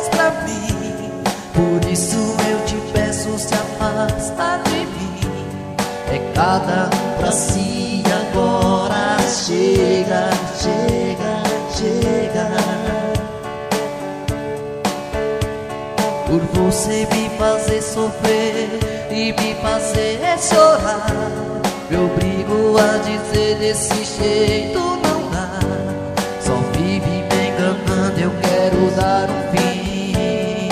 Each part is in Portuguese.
fez pra mim. Por isso eu te peço, se afasta de mim. É cada um pra si agora. Chega, chega, chega. Por você me fazer sofrer e me fazer chorar, me obrigo a dizer desse jeito não dá. Só vive me enganando, eu quero dar um fim.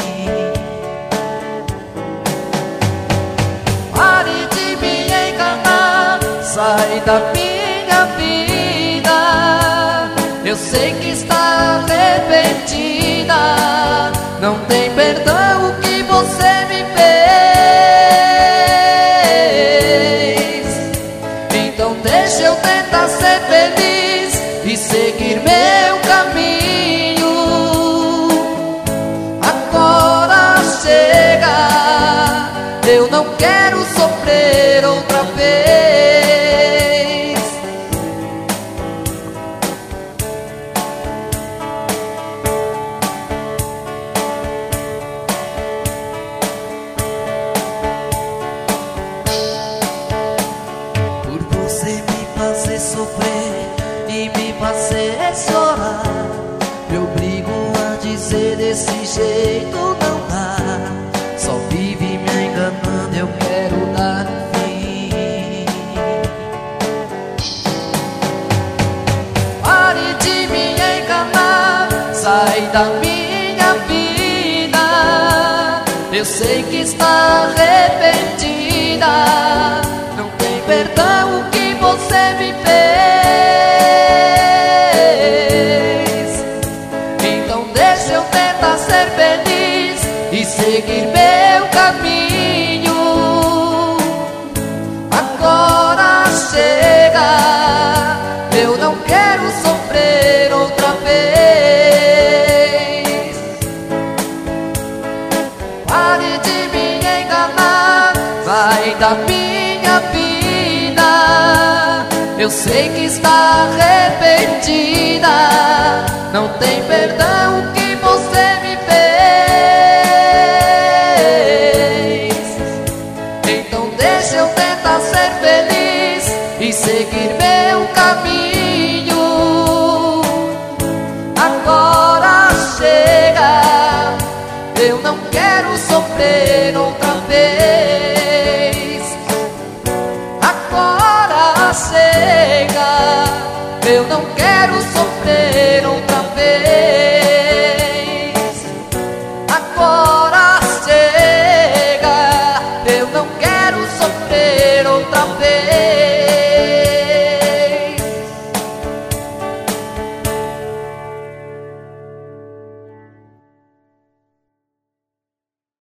Pare de me enganar, sai da minha vida. Eu sei que está arrependida, não tem perdão o que você me fez. Então deixa eu tentar ser feliz e seguir meu caminho. Agora chega, eu não quero sofrer outra vez. Sofrer e me fazer chorar, me obrigo a dizer desse jeito não dá. Só vive me enganando, eu quero dar um fim. Pare de me enganar, sai da minha vida. Eu sei que está arrependida, não tem perdão o que você me fez. Então deixa eu tentar ser feliz e seguir meu caminho. Agora chega, eu não quero sofrer outra vez. Pare de me enganar, vai da minha vida. Eu sei que está arrependida, não tem perdão o que você me fez. Então deixa eu tentar ser feliz e seguir meu caminho. Agora chega, eu não quero sofrer outra vez. Agora chega, eu não quero sofrer outra vez. Agora chega, eu não quero sofrer outra vez.